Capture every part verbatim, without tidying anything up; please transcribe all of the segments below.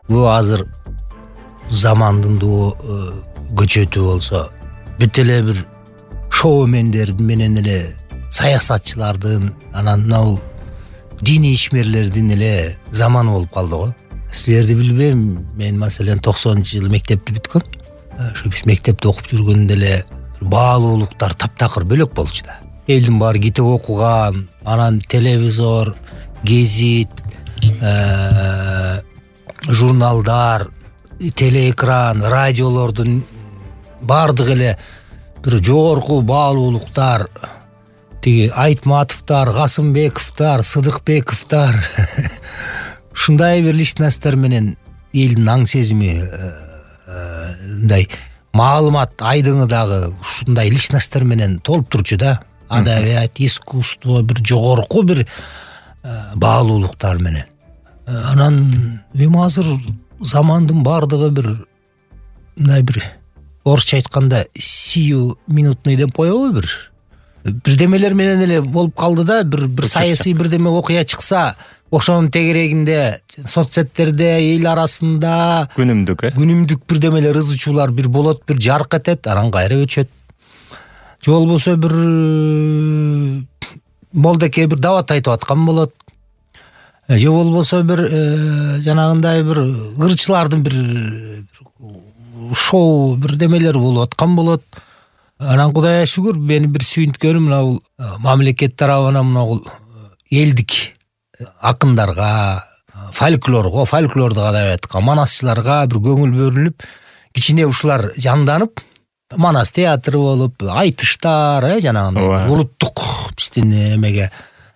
бул азыр замандын доо көчөтү болсо бүт эле бир шоумендердин менен эле саясатчылардын анан мынабул диний ишмерлердин эле заманы болуп калды го. Силерди билбейм, мен маселен токсонунчу жылы мектепти бүткөм. Ошо биз мектепте окуп жүргөндө эле баалуулуктар таптакыр бөлөк болчу да. Элдин баары китеп окуган, анан телевизор, гезит, журналдар, телеэкран, радиолордун баардыгы эле бир жогорку баалуулуктар, тиги Айтматовдор, Касымбековдор, Сыдыкбековдор ушундай бир личностьтер менен элдин аң сезими мындай маалымат айдыңы дагы ушундай личностьтер менен толуп турчу да. Адабият, искусство, бир жогорку бир баалуулуктар менен. Анан эми азыр замандын баардыгы бир мындай бир орусча айтканда сию минутный деп коебу бир бирдемелер менен эле болуп калды да. Бир бир саясий бирдеме окуя чыкса, ошонун тегерегинде соцсеттерде, эл арасында күнүмдүк э күнүмдүк бирдемелер, ызычуулар бир болот, бир жарык этет, анан кайра өчөт. Же болбосо бир молдеке бир дават айтып аткан болот. Же болбосо бир жанагындай бир ырчылардын бир шоу бирдемелер болуп аткан болот. Анан Кудайга шүгүр, мени бир сүйүнткөнү мына бул мамлекет тарабынан мына бул элдик акындарга, фольклорго, фольклордук адабиятка, манасчыларга бир көңүл бөлүнүп, кичине ушулар жанданып, манас театры болуп, айтыштар, э жанагындай улуттук биздин эмеге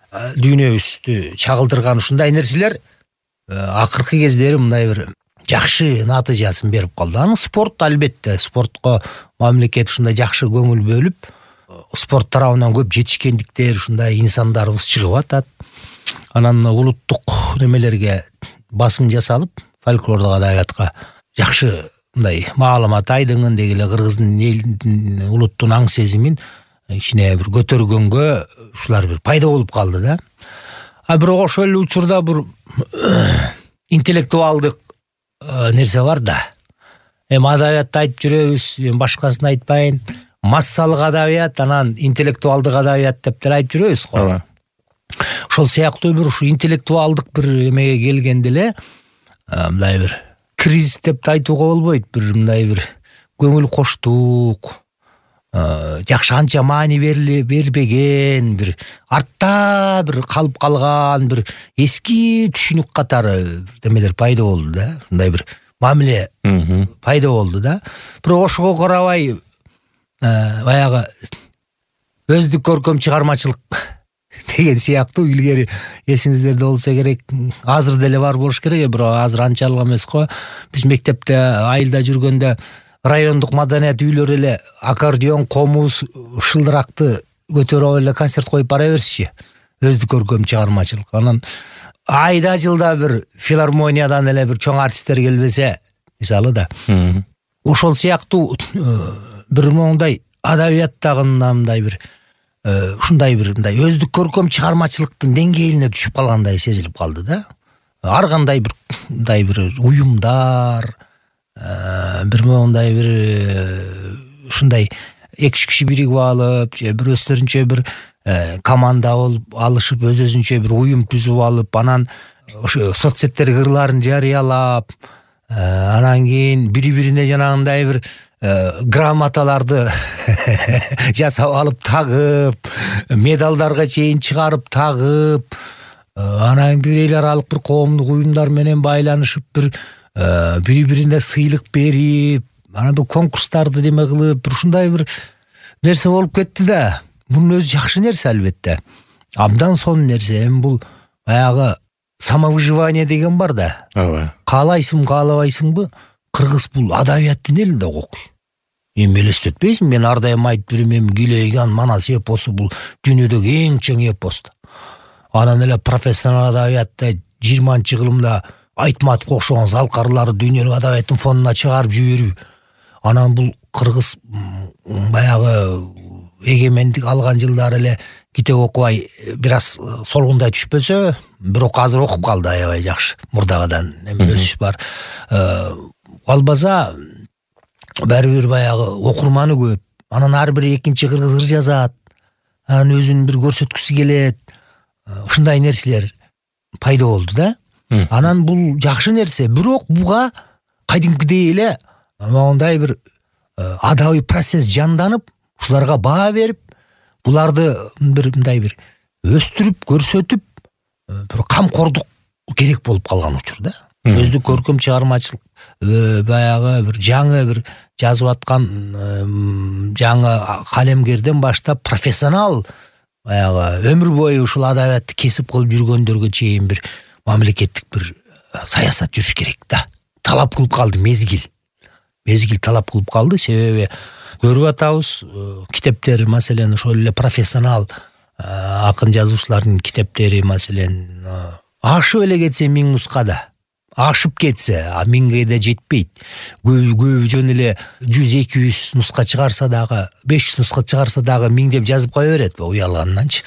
дүйнөбүздү чагылдырган ушундай нерселер акыркы кездери мындай бир жакшы натыйжасын берип калды. Анан спорт, албетте, спортко мамлекет ушундай жакшы көңүл бөлүп, спорт тарабынан көп жетишкендиктер, ушундай инсандарыбыз чыгып атат. Анан улуттук немелерге басым жасалып, фольклордук адабиятка жакшы мындай маалымат айдыңын деги эле кыргыздын элдин улуттун аң сезимин кичине бир көтөргөнгө ушулар бир пайда болуп калды да. А бирок ошол эле учурда бир интеллектуалдык нерсе бар да. Эми адабиятты айтып жүрөбүз, эми башкасын айтпайын. Массалык адабият, анан интеллектуалдык адабият деп деле айтып жүрөбүз го. Ошол сыяктуу бир ушу интеллектуалдык бир эмеге келгенде эле мындай бир кризис деп айтууга болбойт, бир мындай бир көңүл коштук, жакшы анча маани берилбеген, бир артта бир калып калган бир эски түшүнүк катары демелер пайда болду да. Мындай бир мамиле пайда болду да. Бирок ошого карабай баягы өздүк көркөм чыгармачылык деген сыяктуу илгери эсиңиздерде болсо керек, азыр деле бар болуш керек, бирок азыр анчалык эмес го. Биз мектепте айылда жүргөндө райондук маданият үйлөрү эле аккордеон, комуз, шылдыракты көтөрүп эле концерт коюп бара беришчи. Өздүк көркөм чыгармачылык. Анан айда жылда бир филармониядан эле бир чоң артисттер келбесе, мисалы да. Ошол сыяктуу бир моңдай адабияттагында мындай бир ушундай бир мындай өздүк көркөм чыгармачылыктын деңгээлине түшүп калгандай сезилип калды да. Ар кандай бир мындай бир уюмдар, бир моңдай бир ушундай эки үч киши биригип алып, же бир өздөрүнчө бир команда болуп алышып, өз-өзүнчө бир уюм түзүп алып, анан ошо соцсеттерге ырларын жарыялап, анан кийин бири-бирине жанагындай бир грамоталарды жасап алып тагып, медалдарга чейин чыгарып тагып, анан бир эл аралык бир коомдук уюмдар менен байланышып, бир бири-бирине сыйлык берип, анан бир конкурстарды деме кылып, бир ушундай бир нерсе болуп кетти да. Бунун өзү жакшы нерсе албетте. Абдан сонун нерсе. Эми бул баягы самовыживание деген бар да. Ооба. Каалайсың, каалабайсыңбы? Кыргыз бул адабияттын элинде окуй. Эми элестетпейсиң, мен ар дайым айтып жүрөм, эми Гилейган, Манас эпосу бул дүйнөдөгү эң чоң эпос. Анан эле профессионал адабиятта жыйырманчы кылымда Айтматовго окшогон залкарларды дүйнөлүк адабияттын фонуна чыгарып жиберүү. Анан бул кыргыз баягы эгемендик алган жылдары эле китеп окубай бир аз солгундай түшпөсө, бирок азыр окуп калды аябай жакшы. Мурдагыдан эме өсүш бар. Албаса баары бир баягы окурманы көп. Анан ар бир экинчи кыргыз ыр жазат. Анан өзүн бир көрсөткүсү келет. Ушундай нерселер пайда болду да. Анан бул жакшы нерсе, бирок буга кайдымкыдей эле мондай бир адабий процесс жанданып, ушуларга баа берип, буларды бир мындай бир өстүрүп, көрсөтүп, бир камкордук керек болуп калган учур да. Өздүк көркөм чыгармачылык баягы бир жаңы бир жазып аткан жаңы калемгерден баштап профессионал баягы өмүр бою ушул адабиятты кесип кылып жүргөндөргө чейин бир мамлекеттик бир саясат жүрүш керек да. Талап кылып калды мезгил. Мезгил талап кылып калды, себеби көрүп атабыз китептери, маселен ошол эле профессионал акын жазуучулардын китептери, маселен ашып эле кетсе миң нускада, ашып кетсе, а миңге да жетпейт. Көп көп жөн эле жүз эки жүз нуска чыгарса дагы, беш жүз нуска чыгарса дагы миң деп жазып кое берет, уялганнанчы.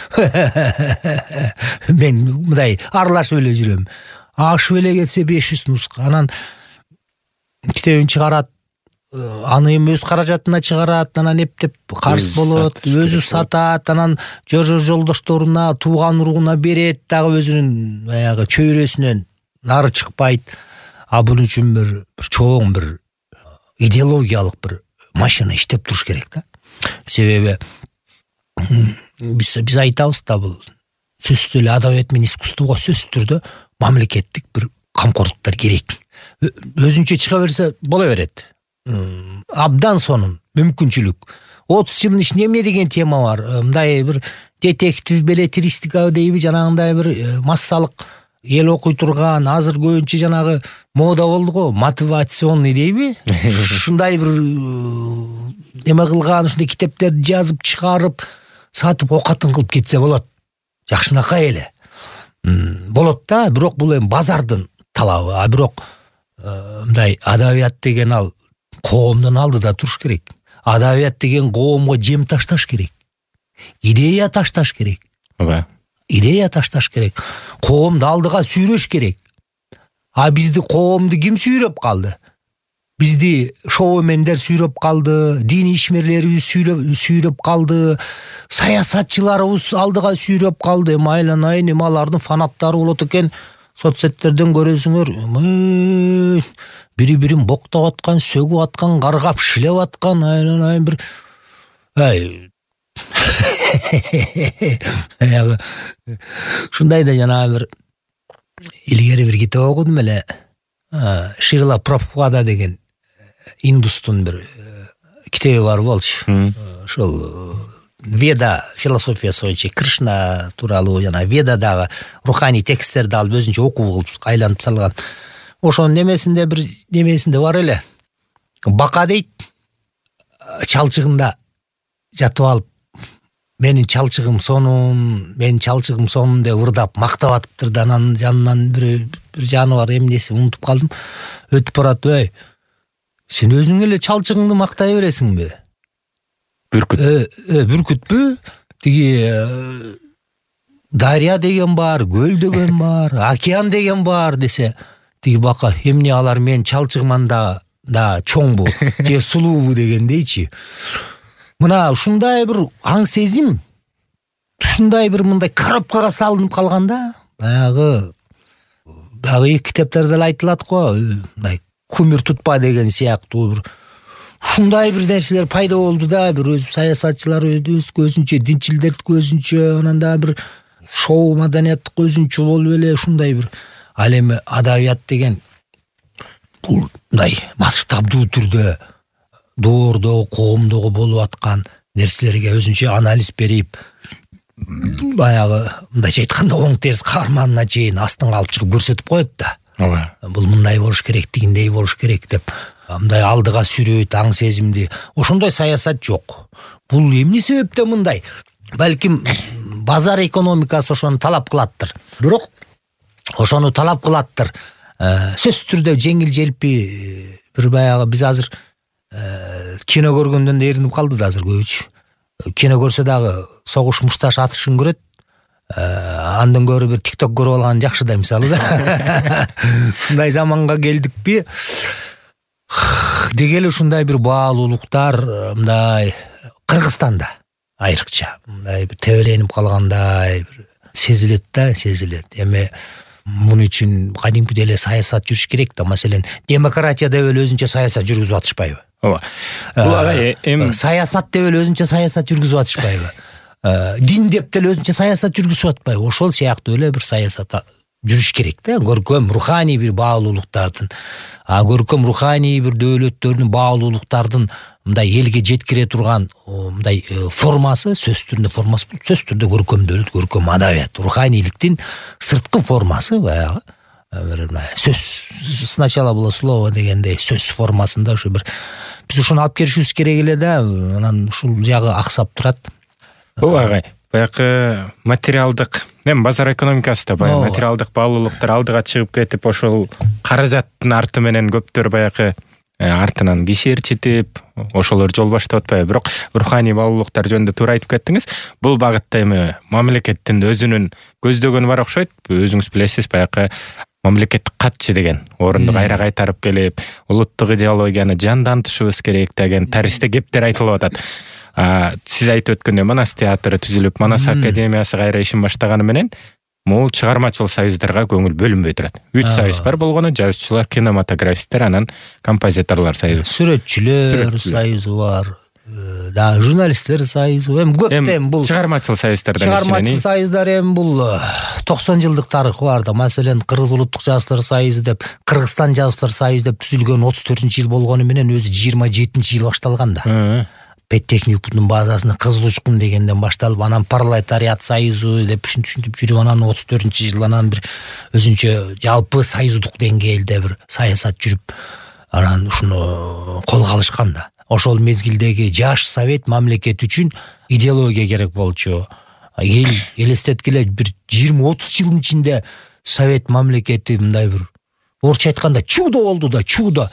Мен мындай аралашып эле жүрөм. Ашып эле кетсе беш жүз нуска, анан китебин чыгарат, аны эми өз каражатына чыгарат, анан эптеп карыз болот, өзү сатат, анан жожо жолдошторуна, тууган уругуна берет, дагы өзүнүн баягы чөйрөсүнөн нары чыкпайт. А бул үчүн бир чоң бир идеологиялык бир машина иштеп туруш керек да. Себеби биз биз айтабыз да, бул сөзсүз эле адабият менен искусствого сөзсүз түрдө мамлекеттик бир камкорлуктар керек. Өзүнчө чыга берсе боло берет. Абдан сонун мүмкүнчүлүк. отуз жылдын ичинде эмне деген тема бар? Мындай бир детектив, беллетристика дейби, жанагындай бир массалык эл окуй турган, азыр көбүнчө жанагы мода болду го, мотивационный дейби? Ушундай бир эме кылган, ушундай китептерди жазып чыгарып, сатып окатын кылып кетсе болот. Жакшынакай эле. Болот да, бирок бул эми базардын талабы. А бирок мындай адабият деген ал коомдун алдыда туруш керек. Адабият деген коомго жем ташташ керек. Идея ташташ керек. Ооба. Идея ташташ керек. Коомду алдыга сүйрөш керек. А бизди коомду ким сүйрөп калды? Бизди шоумендер сүйрөп калды, диний ишмерлерибиз сүйрөп калды, саясатчыларыбыз алдыга сүйрөп калды. Майланайын, эми алардын фанаттары болот экен. Соцсеттерден көрөсүңөр, бири-бирин боктоп аткан, сөгүп аткан, каргап, шилеп аткан, айнан бир ай. Ушундай да жана бир илгери бир китеп окудум эле. Шрила Прабхупада деген индустун бир китеби бар болчу. Ошол Веда философиясы боюнча Кришна тууралуу жана Ведадагы руханий тексттерди алып өзүнчө окуу кылып айланып салган. Ошонун немесинде бир немесинде бар эле. Бака дейт, чалчыгында жатып алып, менин чалчыгым сонун, менин чалчыгым сонун деп ырдап мактап атыптыр да, анан жанынан бир бир жаныбар эмнеси унутуп калдым. Өтүп барат, "Ой, сен өзүң эле чалчыгыңды мактай бересиңби?" Бүркүт. Э, бүркүтпү? Тиги дария деген бар, көл деген бар, океан деген бар десе, тиги бака, эмне алар мен чалчыгыман да да чоңбу же сулуубу дегендейчи. Мына ушундай бир аң сезим, ушундай бир мындай коробкага салынып калган да. Баягы баягы китептерде айтылат го, мындай кумир тутпа деген сыяктуу бир ушундай бир нерселер пайда болду да, бир өз саясатчылар өз көзүнчө, динчилдер көзүнчө, анан да бир шоу маданияттык көзүнчө болуп эле ушундай бир. Ал эми адабият деген бул мындай масштабдуу түрдө доордогу, коомдогу болуп аткан нерселерге өзүнчө анализ берип, баягы мындайча айтканда оң терс каарманына чейин астын алып чыгып көрсөтүп коет да. Ооба. Бул мындай болуш керек, тигиндей болуш керек деп мындай алдыга сүйрөйт аң сезимди. Ошондой саясат жок. Бул эмне себептен мындай? Балким базар экономикасы ошону талап кылаттыр. Бирок ошону талап кылаттыр. Сөзсүз түрдө жеңил желпи бир баягы биз азыр кино көргөндөн да эринип калды да азыр көбүчү. кино көрсө дагы согуш мушташ атышын көрөт. Андан көрө бир тикток көрүп алган жакшы да, мисалы да. Ушундай заманга келдикпи? Деги эле ушундай бир баалуулуктар мындай Кыргызстанда айрыкча мындай бир тебеленип калгандай бир сезилет да, сезилет. Эми муну үчүн кадимкидей эле саясат жүрүш керек да. Маселен, демократия деп эле өзүнчө саясат жүргүзүп атышпайбы? Ооба. Бул агай эми саясат деп эле өзүнчө саясат жүргүзүп атышпайбы? Дин деп деле өзүнчө саясат жүргүзүп атпайбы? Ошол сыяктуу эле бир саясат жүрүш керек да. Көркөм руханий бир баалуулуктардын, а көркөм руханий бир дөөлөттөрдүн баалуулуктардын мындай элге жеткире турган мындай формасы, сөз түрүндө формасы, сөз түрүндө көркөм дөөлөт, көркөм адабият, руханийликтин сырткы формасы баягы бир сөз. Сначала было слово дегендей сөз формасында ушу бир биз ушуну алып келишибиз керек эле да. Анан ушул жагы аксап турат. Ооба агай, баягы материалдык, эми базар экономикасында баягы материалдык баалуулуктар алдыга чыгып кетип, ошол каражаттын арты менен көптөр баягы артынан кишээрчитип, ошолор жол баштап атпайбы. Бирок руханий баалуулуктар жөнүндө туура айтып кеттиңиз. Бул багытта эми мамлекеттин өзүнүн көздөгөнү бар окшойт. Өзүңүз билесиз, баягы мамлекеттик катчы деген орунду кайра кайтарып келип, улуттук идеологияны жандантышыбыз керек деген таристе кептер айтылып атат. Сиз айтып өткөндөй Манас театры түзүлүп, Манас академиясы кайра ишин баштаганы менен могул чыгармачыл союздарга көңүл бөлүнбөй турат. Үч союз бар болгону: жазуучулар, кинематографисттер, анан композиторлор союзу. Сүрөтчүлөр союзу бар. Да, журналисттер союзу. Эми көп эми бул чыгармачыл союздардан ичинен. Чыгармачыл союздар эми бул токсон жылдык тарыхы бар да. Маселен, Кыргыз улуттук жазуучулар союзу деп, Кыргызстан жазуучулар союзу деп түзүлгөн отуз төртүнчү жыл болгону менен өзү жыйырма жетинчи жыл башталган да. Педтехникумдун базасында Кызыл Учкун дегенден башталып, анан Пролетариат союзу деп ушинтип жүрүп, анан отуз төртүнчү жыл анан бир өзүнчө жалпы союздук деңгээлде бир саясат жүрүп, анан ушуну колго алышкан да. Ошол мезгилдеги жаш совет мамлекет үчүн идеология керек болчу. Эл элестеткиле бир жыйырма отуз жылдын ичинде совет мамлекети мындай бир орча айтканда чудо болду да, чудо.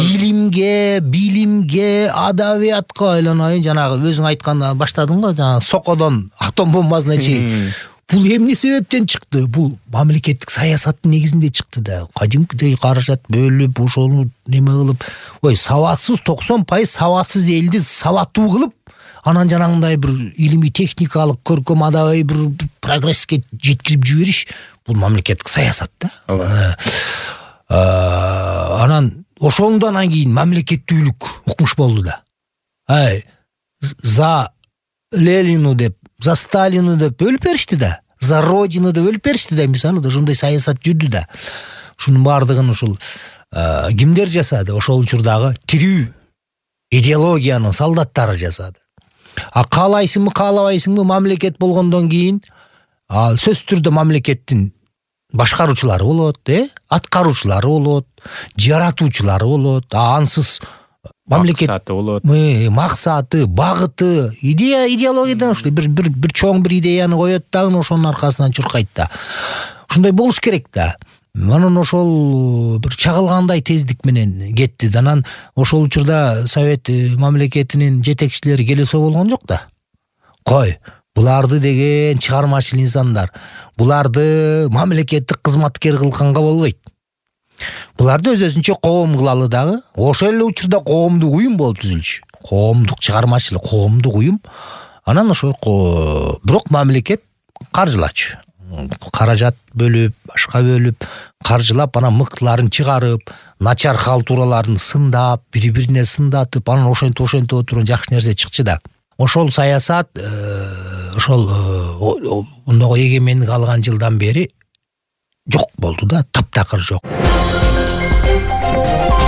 Илимге, билимге, адабиятка айланайын, жанагы өзүң айткандан баштадың го, жанагы сокодон атом бомбасына чейин. Бул эмне себептен чыкты? Бул мамлекеттик саясаттын негизинде чыкты да. Кадимкидей каражат бөлүп, ошону неме кылып, ой, саватсыз токсон пайыз саватсыз элди саваттуу кылып, анан жанагындай бир илимий техникалык, көркөм адабий бир прогресске жеткирип жибериш, бул мамлекеттик саясат да. Анан ошондон кийин мамлекеттүүлүк укмуш болду да. Ай, за Ленину деп, за Сталину деп өлүп беришти да. За Родину деп өлүп беришти да, мисалы да, ошондой саясат жүрдү да. Ушунун баардыгын ушул кимдер жасады? Ошол учурдагы тирүү идеологиянын солдаттары жасады. А каалайсыңбы, каалабайсыңбы, мамлекет болгондон кийин сөзсүз түрдө мамлекеттин башкаруучулары болот, э, аткаруучулары болот, жаратуучулары болот. А ансыз мамлекет максаты болот. Максаты, багыты, идея, идеологиядан ушул бир бир бир чоң бир идеяны коет дагы, ошонун аркасынан чуркайт да. Ушундай болуш керек да. Анан ошол бир чагылгандай тездик менен кетти. Анан ошол учурда совет мамлекетинин жетекчилери келесе болгон жок да. Кой, буларды деген чыгармачыл инсандар, буларды мамлекеттик кызматкер кылганга болбойт. Буларды өз-өзүнчө коом кылалы дагы. Ошол эле учурда коомдук уюм болуп түзүлчү. Коомдук чыгармачылык, коомдук уюм. Анан ошол бирок мамлекет каржылачу. Каражат бөлүп, башка бөлүп, каржылап, анан мыктыларын чыгарып, начар халтураларын сындап, бири-бирине сындатып, анан ошентип ошентип отурган жакшы нерсе чыкчы да. Ошол саясат ошол ондогу эгемендик алган жылдан бери жок болду да, таптакыр жок.